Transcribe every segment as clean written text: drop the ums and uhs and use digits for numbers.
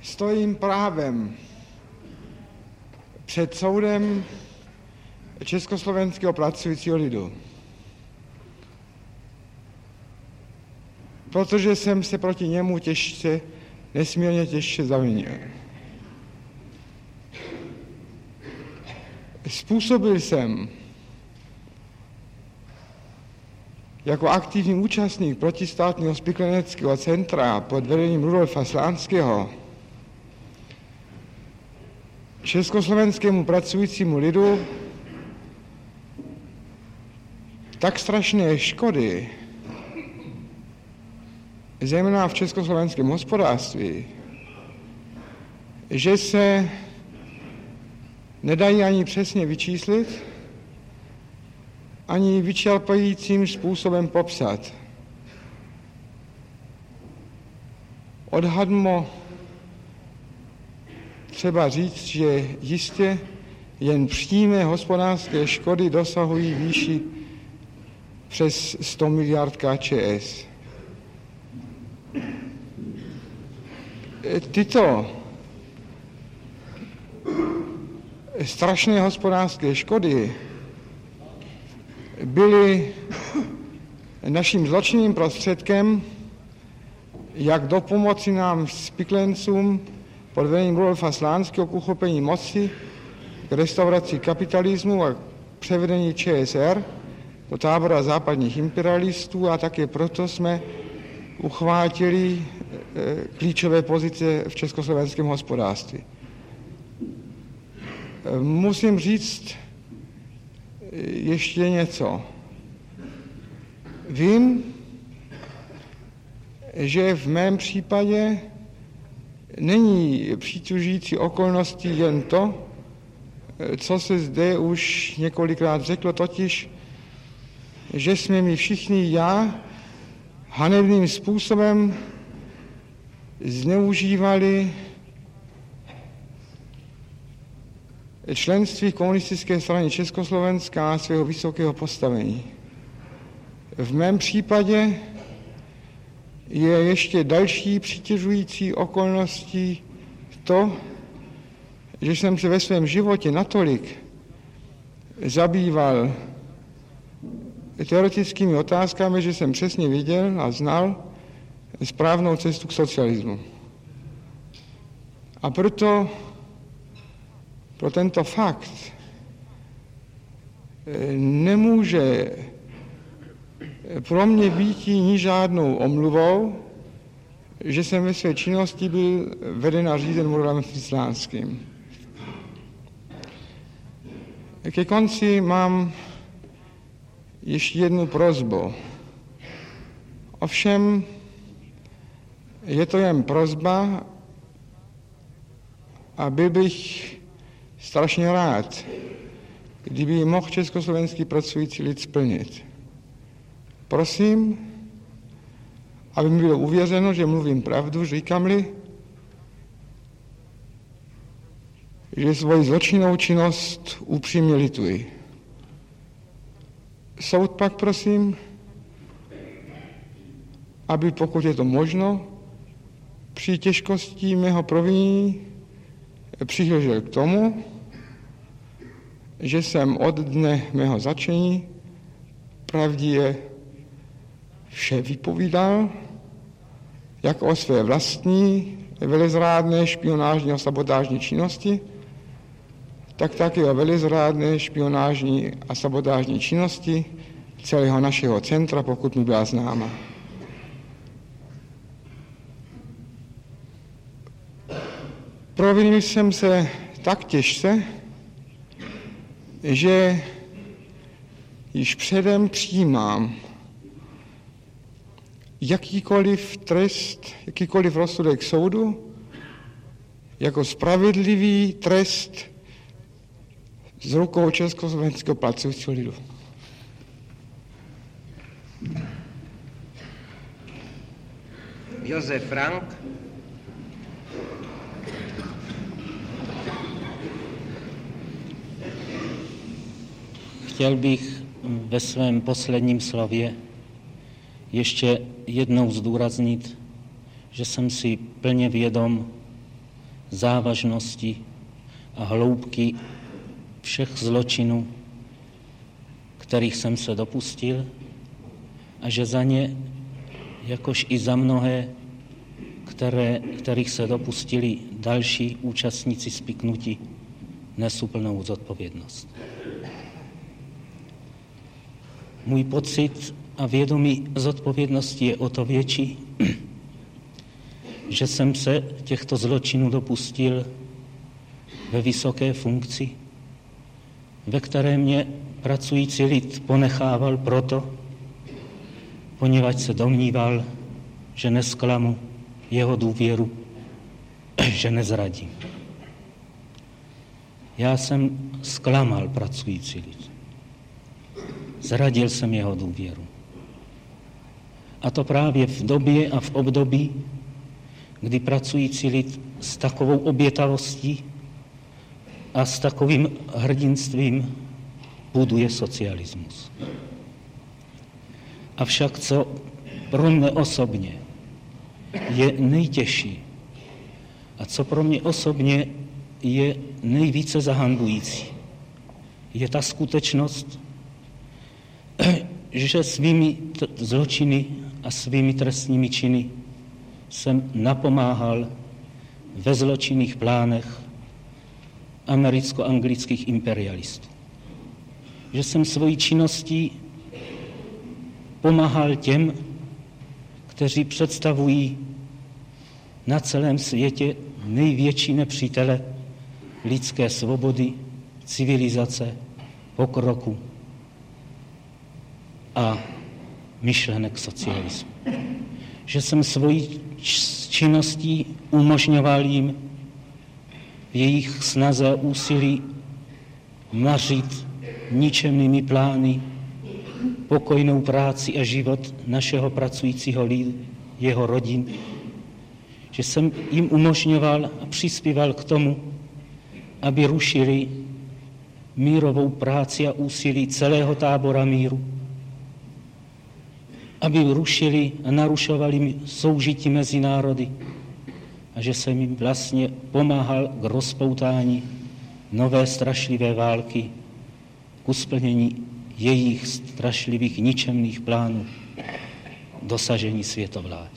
stojím právem před soudem československého pracujícího lidu. Protože jsem se proti němu nesmírně těžce zavinil. Způsobil jsem jako aktivní účastník protistátního spikleneckého centra pod vedením Rudolfa Slánského československému pracujícímu lidu tak strašné škody, zejména v československém hospodářství, že se nedají ani přesně vyčíslit, ani vyčerpajícím způsobem popsat. Odhadmo třeba říct, že jistě jen přímé hospodářské škody dosahují výši přes 100 miliard KČS. Tyto strašné hospodářské škody byly naším zločinným prostředkem, jak dopomoci nám spiklencům pod vedením Rudolfa Slánského k uchopení moci, k restauraci kapitalismu a k převedení ČSR do tábora západních imperialistů, a také proto jsme uchvátili klíčové pozice v československém hospodářství. Musím říct ještě něco. Vím, že v mém případě není přitěžující okolností jen to, co se zde už několikrát řeklo, totiž, že jsme my všichni hanebným způsobem zneužívali členství v komunistické straně Československa a svého vysokého postavení. V mém případě je ještě další přitěžující okolností to, že jsem se ve svém životě natolik zabýval teoretickými otázkami, že jsem přesně věděl a znal správnou cestu k socialismu. A proto pro tento fakt nemůže pro mě být ni žádnou omluvou, že jsem ve své činnosti byl veden a řízen Rudolfem Slánským. Ke konci mám ještě jednu prosbu. Ovšem je to jen prosba a byl bych strašně rád, kdyby mohl československý pracující lid splnit. Prosím, aby mi bylo uvěřeno, že mluvím pravdu, říkám-li, že svoji zločinnou činnost upřímně lituji. Soud pak prosím, aby pokud je to možno, při těžkosti mého provinění přihlížel k tomu, že jsem od dne mého začení pravdivě vše vypovídal, jak o své vlastní velezrádné špionážní a sabotážní činnosti, tak také o velezrádné špionážní a sabotážní činnosti celého našeho centra, pokud mi byla známa. Provinil jsem se tak těžce, že již předem přijímám jakýkoliv trest, jakýkoliv rozsudek soudu jako spravedlivý trest z rukou československého pracujícího lidu. Josef Frank. Chtěl bych ve svém posledním slově ještě jednou zdůraznit, že jsem si plně vědom závažnosti a hloubky všech zločinů, kterých jsem se dopustil, a že za ně, jakož i za mnohé, kterých se dopustili další účastníci spiknutí, nesu plnou zodpovědnost. Můj pocit a vědomí zodpovědnosti je o to větší, že jsem se těchto zločinů dopustil ve vysoké funkci, ve které mě pracující lid ponechával proto, poněvadž se domníval, že nesklamu jeho důvěru, že nezradím. Já jsem zklamal pracující lid. Zradil jsem jeho důvěru. A to právě v době a v období, kdy pracující lid s takovou obětavostí a s takovým hrdinstvím buduje socialismus. Avšak co pro mě osobně je nejtěžší a co pro mě osobně je nejvíce zahanbující, je ta skutečnost, že svými zločiny a svými trestními činy jsem napomáhal ve zločinných plánech americko-anglických imperialistů. Že jsem svojí činností pomáhal těm, kteří představují na celém světě největší nepřítele lidské svobody, civilizace, pokroku a myšlenek socialismu. Že jsem svojí činností umožňoval jim v jejich snaze a úsilí mařit ničemnými plány pokojnou práci a život našeho pracujícího lidu, jeho rodin, že jsem jim umožňoval a přispíval k tomu, aby rušili mírovou práci a úsilí celého tábora míru, aby rušili a narušovali soužití mezi národy a že jsem jim vlastně pomáhal k rozpoutání nové strašlivé války, k usplnění jejich strašlivých ničemných plánů, dosažení světovlády.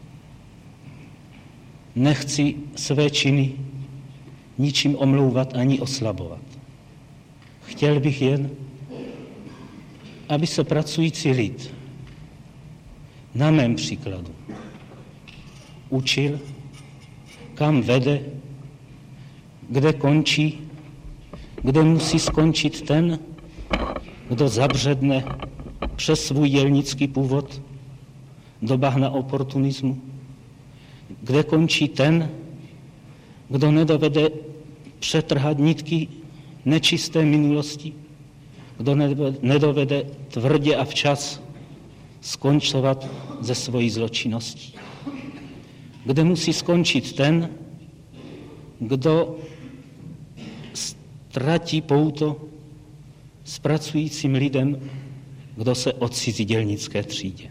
Nechci své činy ničím omlouvat ani oslabovat. Chtěl bych jen, aby se pracující lid na mém příkladu učil, kam vede, kde končí, kde musí skončit ten, kdo zabředne přes svůj dělnický původ do bahna oportunismu, kde končí ten, kdo nedovede přetrhat nitky nečisté minulosti, kdo nedovede tvrdě a včas skončovat ze svojí zločinností. Kde musí skončit ten, kdo ztratí pouto s pracujícím lidem, kdo se odcizí dělnické třídě.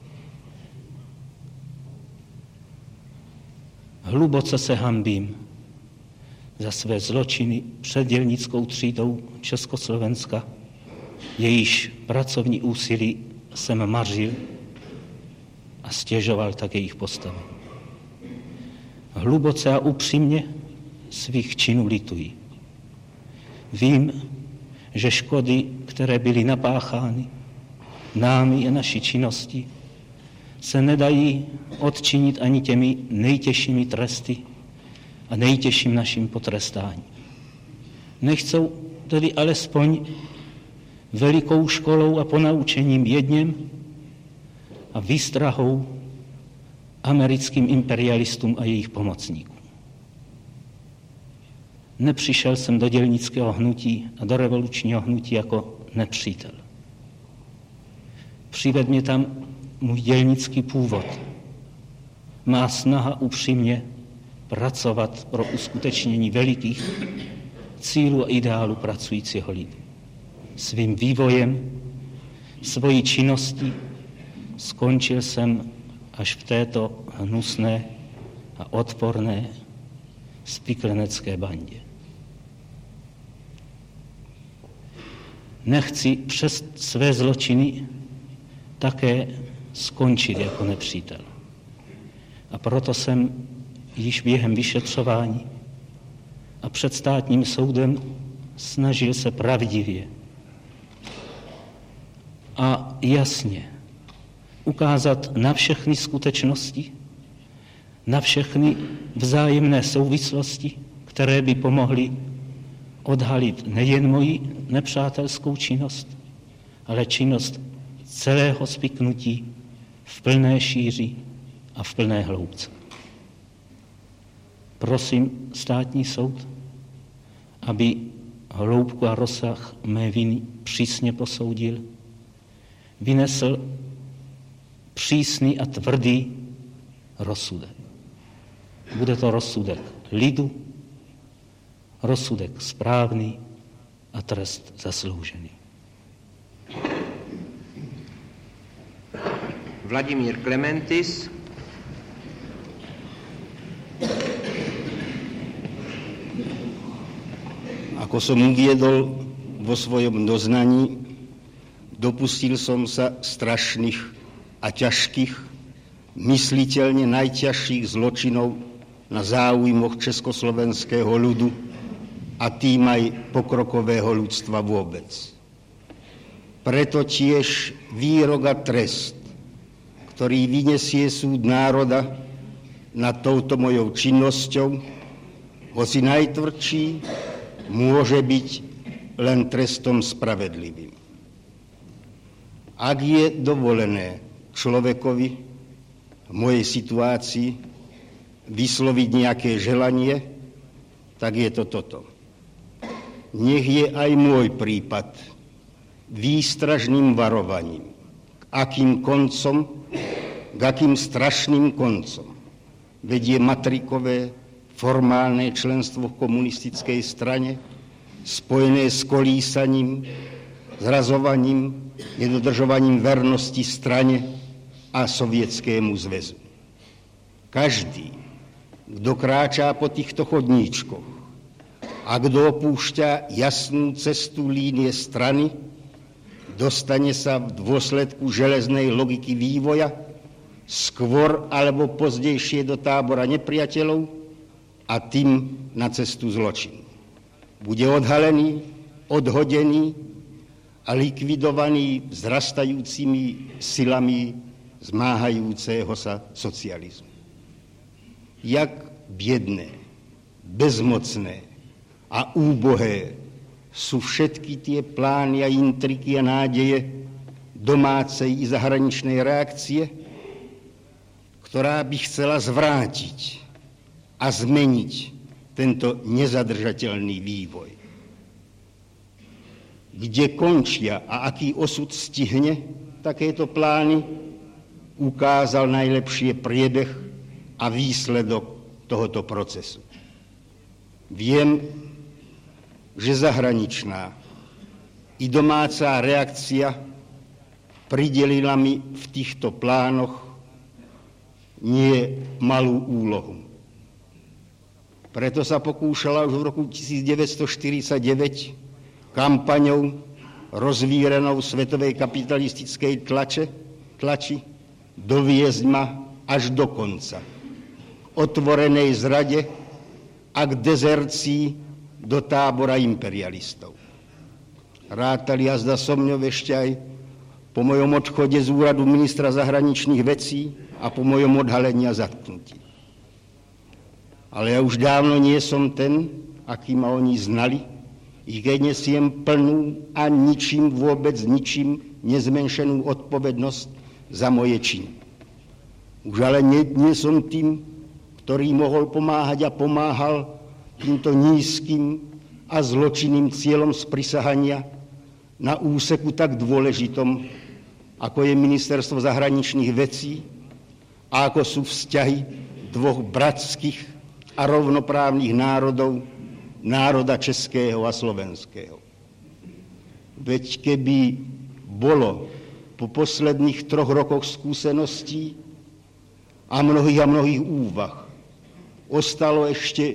Hluboce se hanbím za své zločiny před dělnickou třídou Československa, jejíž pracovní úsilí jsem mařil a stěžoval tak jejich postavení. Hluboce a upřímně svých činů lituji. Vím, že škody, které byly napáchány námi a naší činnosti, se nedají odčinit ani těmi nejtěžšími tresty a nejtěžším naším potrestáním. Nechcou tedy alespoň velikou školou a ponaučením jedněm a výstrahou americkým imperialistům a jejich pomocníkům. Nepřišel jsem do dělnického hnutí a do revolučního hnutí jako nepřítel. Přived mě tam můj dělnický původ. Má snaha upřímně pracovat pro uskutečnění velikých cílů a ideálů pracujícího lidu. Svým vývojem, svojí činností skončil jsem až v této hnusné a odporné, spiklenecké bandě. Nechci přes své zločiny také skončit jako nepřítel. A proto jsem již během vyšetřování a před státním soudem snažil se pravdivě a jasně ukázat na všechny skutečnosti, na všechny vzájemné souvislosti, které by pomohly odhalit nejen moji nepřátelskou činnost, ale činnost celého spiknutí v plné šíři a v plné hloubce. Prosím státní soud, aby hloubku a rozsah mé viny přísně posoudil, vynesl přísný a tvrdý rozsudek. Bude to rozsudek lidu, rozsudek správný a trest zasloužený. Vladimír Klementis. Ako som uviedol vo svojom doznaní, dopustil som sa strašných a ťažkých, mysliteľne najťažších zločinov na záujmoch československého ľudu a tým aj pokrokového ľudstva vôbec. Preto tiež výrok a trest, ktorý vyniesie súd národa nad touto mojou činnosťou, hoci najtvrdší, môže byť len trestom spravedlivým. Ak je dovolené človekovi v mojej situácii vysloviť nejaké želanie, tak je to toto. Nech je aj môj prípad výstražným varovaním, k akým strašným koncom vedie matrikové formálne členstvo v komunistickej strane, spojené s kolísaním, zrazovaním, nedodržovaním vernosti strane a Sovietskému zväzu. Každý, kto kráčá po týchto chodníčkoch a kto opúšťa jasnú cestu línie strany, dostane sa v dôsledku železnej logiky vývoja skôr alebo pozdejšie do tábora nepriateľov a tým na cestu zločinu. Bude odhalený, odhodený a likvidovaný vzrastajúcimi silami zmáhajúceho sa socializmu. Jak biedné, bezmocné a úbohé sú všetky tie plány a intriky a nádeje domácej i zahraničnej reakcie, ktorá by chcela zvrátiť a zmeniť tento nezadržateľný vývoj. Kde končia a aký osud stihne takéto plány, ukázal najlepšie priebeh a výsledok tohoto procesu. Viem, že zahraničná i domáca reakcia pridelila mi v týchto plánoch nie malú úlohu. Preto sa pokúšala už v roku 1949 kampaňou rozvírenou svetovej kapitalistickej tlači doviesť ma až do konca. Otvorenej zrade a k dezercii do tábora imperialistov. Rátali jazda so mňou ešte aj po mojom odchode z úradu ministra zahraničných vecí a po mojom odhalení a zatknutí. Ale ja už dávno nie som ten, aký ma oni znali, i keď nesiem plnú a vôbec ničím nezmenšenú odpovednosť za moje činy. Už ale nie som tým, ktorý mohol pomáhať a pomáhal týmto nízkym a zločinným cieľom sprisahania na úseku tak dôležitom, ako je ministerstvo zahraničných vecí a ako sú vzťahy dvoch bratských a rovnoprávnych národov, národa českého a slovenského. Veď keby bolo po posledných 3 rokoch skúseností a mnohých úvah ostalo ešte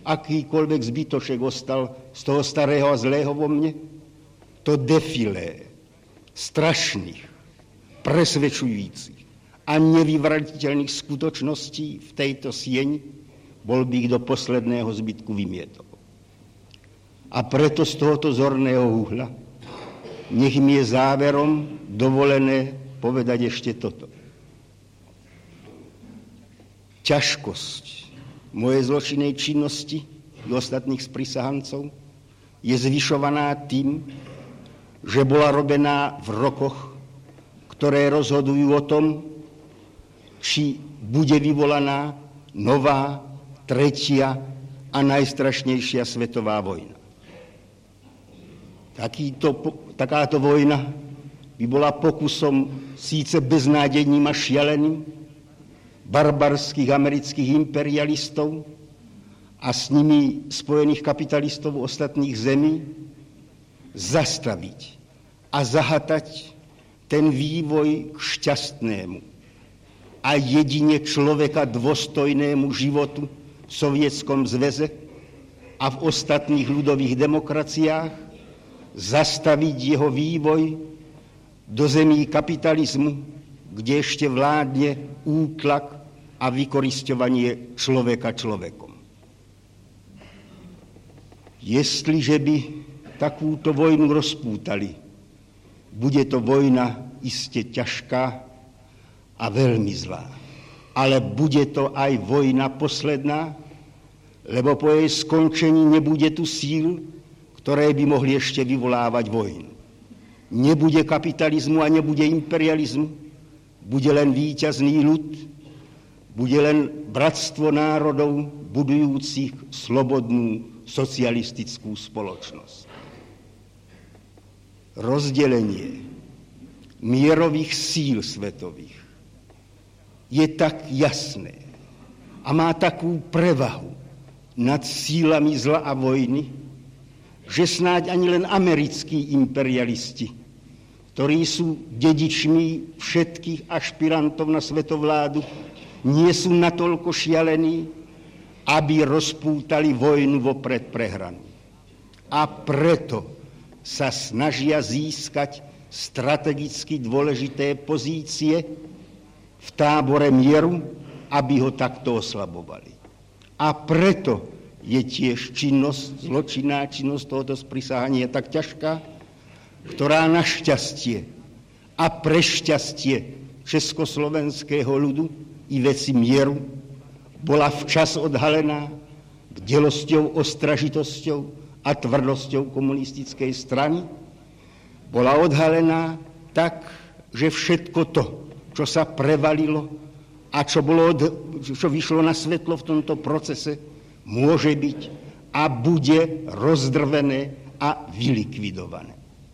akýkoľvek zbytoček ostal z toho starého a zlého vo mne, to defilé strašných, presvedčujúcich a nevyvratiteľných skutočností v tejto sieni bol by ich do posledného zbytku vymietol. A preto z tohoto zorného uhla nech mi je záverom dovolené povedať ešte toto. Ťažkosť mojej zločinnej činnosti i ostatných sprisahancov je zvyšovaná tým, že bola robená v rokoch, ktoré rozhodujú o tom, či bude vyvolaná nová, tretia a najstrašnejšia svetová vojna. Takáto vojna by bola pokusom síce beznádejným a šialeným barbarských amerických imperialistov a s nimi spojených kapitalistov ostatných zemí zastaviť a zahatať ten vývoj k šťastnému a jedine človeka dôstojnému životu v Sovietskom zväze a v ostatných ľudových demokraciách, zastaviť jeho vývoj do zemí kapitalizmu, kde ešte vládne útlak a vykorisťovanie človeka človekom. Jestliže by takúto vojnu rozpútali, bude to vojna iste ťažká a veľmi zlá. Ale bude to aj vojna posledná, lebo po jej skončení nebude tu síl, ktoré by mohli ešte vyvolávať vojnu. Nebude kapitalizmu a nebude imperializmu, bude len víťazný ľud, bude len bratstvo národov budujúcich slobodnú socialistickú spoločnosť. Rozdelenie mierových síl svetových je tak jasné a má takú prevahu nad sílami zla a vojny, že snáď ani len americkí imperialisti, ktorí sú dedičmi všetkých ašpirantov na svetovládu, nie sú natoľko šialení, aby rozpútali vojnu vopred prehranú. A preto sa snažia získať strategicky dôležité pozície v tábore mieru, aby ho takto oslabovali. A preto je tiež zločinná činnosť tohoto sprisahania tak ťažká, ktorá na šťastie a pre šťastie československého ľudu i veci mieru bola včas odhalená bdelosťou, ostražitosťou a tvrdosťou komunistickej strany. Bola odhalená tak, že všetko to, čo sa prevalilo a čo vyšlo na svetlo v tomto procese, môže byť a bude rozdrvené a vylikvidované.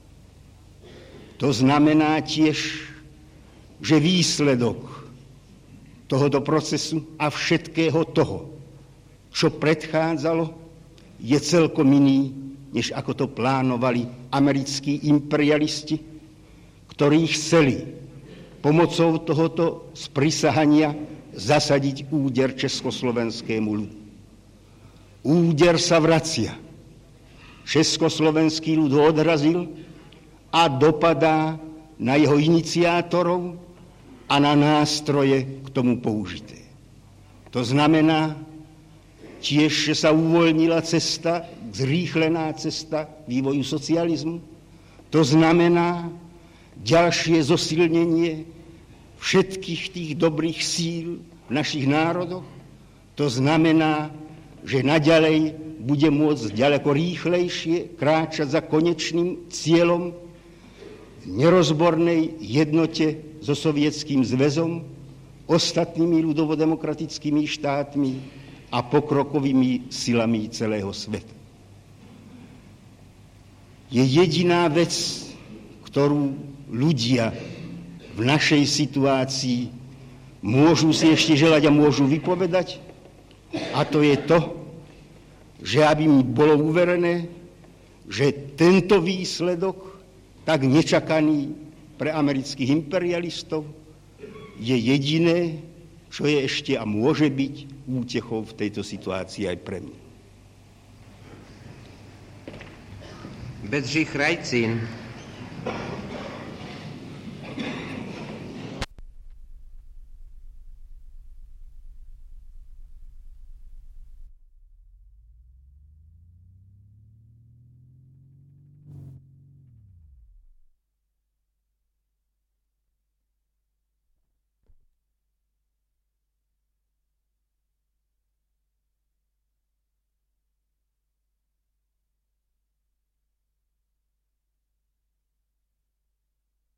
To znamená tiež, že výsledok tohoto procesu a všetkého toho, čo predchádzalo, je celkom iný, než ako to plánovali americkí imperialisti, ktorí chceli pomocou tohoto sprisahania zasadiť úder československému ľudu. Úder sa vracia. Československý ľud ho odrazil a dopadá na jeho iniciátorov a na nástroje k tomu použité. To znamená tiež, že sa uvoľnila cesta, zrýchlená cesta vývoju socializmu. To znamená ďalšie zosilnenie všetkých tých dobrých síl v našich národoch. To znamená, že naďalej bude môcť ďaleko rýchlejšie kráčať za konečným cieľom v nerozbornej jednote so Sovietským zväzom, ostatnými ľudovodemokratickými štátmi a pokrokovými silami celého sveta. Je jediná vec, ktorú ľudia v našej situácii môžu si ešte želať a môžu vypovedať, a to je to, že aby mi bolo uverené, že tento výsledok, tak nečakaný pre amerických imperialistov, je jediné, čo je ešte a môže byť útechou v tejto situácii aj pre mňa. Bedřich Rajcin,